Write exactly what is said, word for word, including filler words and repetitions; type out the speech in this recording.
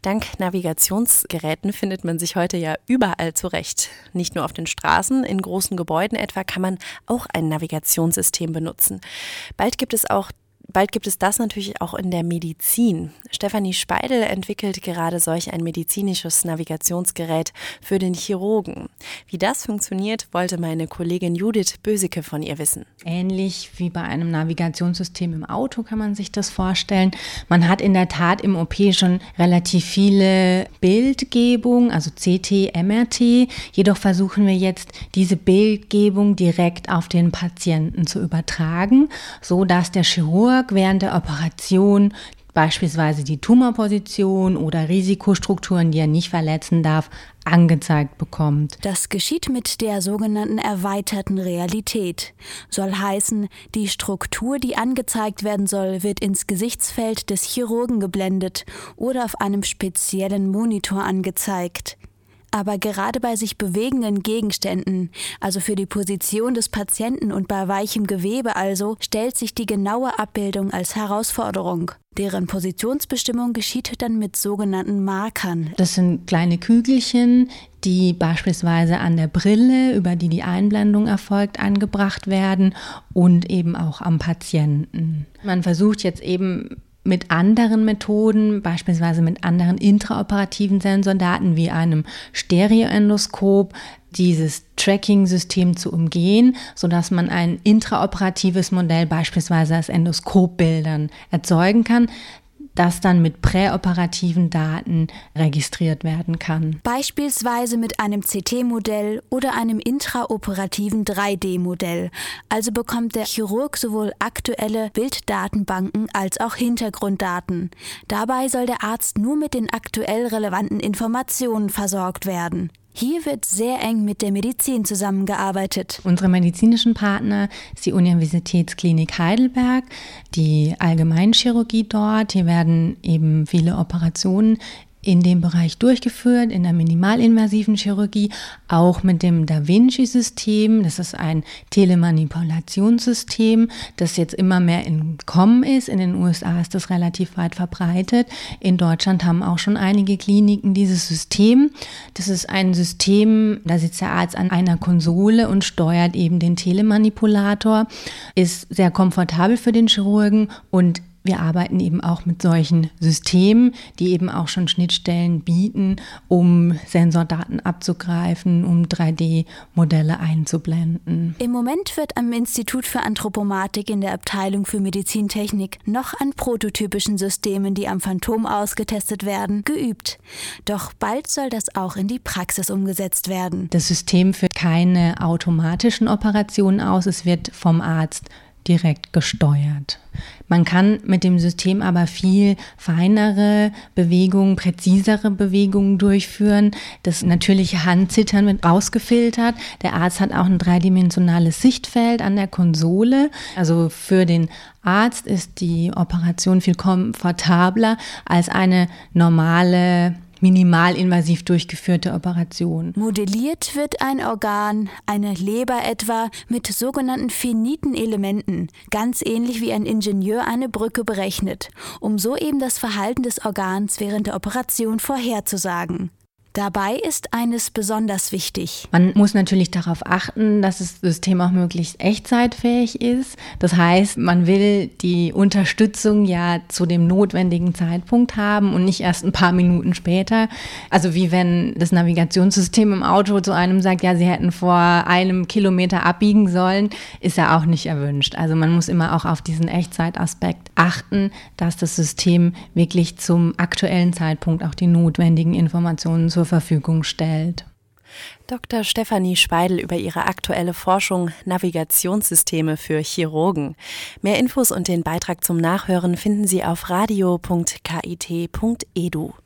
Dank Navigationsgeräten findet man sich heute ja überall zurecht. Nicht nur auf den Straßen, in großen Gebäuden etwa kann man auch ein Navigationssystem benutzen. Bald gibt es auch Bald gibt es das natürlich auch in der Medizin. Stefanie Speidel entwickelt gerade solch ein medizinisches Navigationsgerät für den Chirurgen. Wie das funktioniert, wollte meine Kollegin Judith Böseke von ihr wissen. Ähnlich wie bei einem Navigationssystem im Auto kann man sich das vorstellen. Man hat in der Tat im O P schon relativ viele Bildgebungen, also C T, M R T. Jedoch versuchen wir jetzt, diese Bildgebung direkt auf den Patienten zu übertragen, sodass der Chirurg während der Operation beispielsweise die Tumorposition oder Risikostrukturen, die er nicht verletzen darf, angezeigt bekommt. Das geschieht mit der sogenannten erweiterten Realität. Soll heißen, die Struktur, die angezeigt werden soll, wird ins Gesichtsfeld des Chirurgen geblendet oder auf einem speziellen Monitor angezeigt. Aber gerade bei sich bewegenden Gegenständen, also für die Position des Patienten und bei weichem Gewebe also, stellt sich die genaue Abbildung als Herausforderung. Deren Positionsbestimmung geschieht dann mit sogenannten Markern. Das sind kleine Kügelchen, die beispielsweise an der Brille, über die die Einblendung erfolgt, angebracht werden und eben auch am Patienten. Man versucht jetzt eben mit anderen Methoden, beispielsweise mit anderen intraoperativen Sensordaten wie einem Stereoendoskop, dieses Tracking-System zu umgehen, sodass man ein intraoperatives Modell beispielsweise aus Endoskopbildern erzeugen kann, das dann mit präoperativen Daten registriert werden kann. Beispielsweise mit einem C T-Modell oder einem intraoperativen drei D Modell. Also bekommt der Chirurg sowohl aktuelle Bilddatenbanken als auch Hintergrunddaten. Dabei soll der Arzt nur mit den aktuell relevanten Informationen versorgt werden. Hier wird sehr eng mit der Medizin zusammengearbeitet. Unsere medizinischen Partner ist die Universitätsklinik Heidelberg, die Allgemeinchirurgie dort. Hier werden eben viele Operationen in dem Bereich durchgeführt, in der minimalinvasiven Chirurgie, auch mit dem Da Vinci-System. Das ist ein Telemanipulationssystem, das jetzt immer mehr im Kommen ist. In den U S A ist das relativ weit verbreitet. In Deutschland haben auch schon einige Kliniken dieses System. Das ist ein System, da sitzt der Arzt an einer Konsole und steuert eben den Telemanipulator, ist sehr komfortabel für den Chirurgen und wir arbeiten eben auch mit solchen Systemen, die eben auch schon Schnittstellen bieten, um Sensordaten abzugreifen, um drei D Modelle einzublenden. Im Moment wird am Institut für Anthropomatik in der Abteilung für Medizintechnik noch an prototypischen Systemen, die am Phantom ausgetestet werden, geübt. Doch bald soll das auch in die Praxis umgesetzt werden. Das System führt keine automatischen Operationen aus, es wird vom Arzt direkt gesteuert. Man kann mit dem System aber viel feinere Bewegungen, präzisere Bewegungen durchführen. Das natürliche Handzittern wird rausgefiltert. Der Arzt hat auch ein dreidimensionales Sichtfeld an der Konsole. Also für den Arzt ist die Operation viel komfortabler als eine normale minimalinvasiv durchgeführte Operation. Modelliert wird ein Organ, eine Leber etwa, mit sogenannten finiten Elementen, ganz ähnlich wie ein Ingenieur eine Brücke berechnet, um so eben das Verhalten des Organs während der Operation vorherzusagen. Dabei ist eines besonders wichtig. Man muss natürlich darauf achten, dass das System auch möglichst echtzeitfähig ist. Das heißt, man will die Unterstützung ja zu dem notwendigen Zeitpunkt haben und nicht erst ein paar Minuten später. Also wie wenn das Navigationssystem im Auto zu einem sagt, ja, Sie hätten vor einem Kilometer abbiegen sollen, ist ja auch nicht erwünscht. Also man muss immer auch auf diesen Echtzeitaspekt achten, dass das System wirklich zum aktuellen Zeitpunkt auch die notwendigen Informationen zur Verfügung stellt. Doktor Stefanie Speidel über ihre aktuelle Forschung Navigationssysteme für Chirurgen. Mehr Infos und den Beitrag zum Nachhören finden Sie auf radio punkt k i t punkt e d u.